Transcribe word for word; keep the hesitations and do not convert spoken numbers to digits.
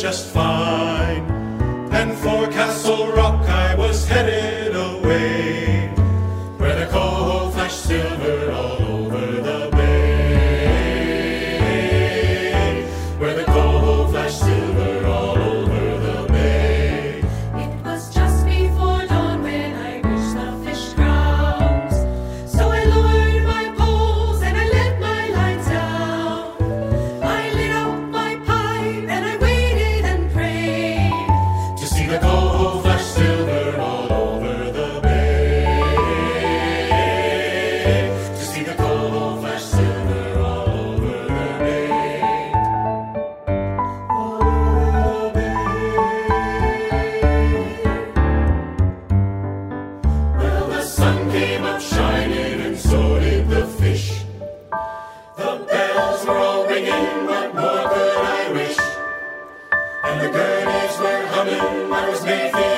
just fine. And for Castle Rock I was headed away, where the coho flashed silver all over the bay, where the coho flashed silver all over the bay. It was just before dawn when I reached the fish grounds, so I lowered my poles and I let my lines down. I lit up my pipe and I waited and prayed to see the coho flash silver all over the bay, to see the coho flash silver all over the bay, all over the bay. Well, the sun came up shining and so did the fish. The bells were all ringing, what more could I wish? And the gurneys were humming, I was made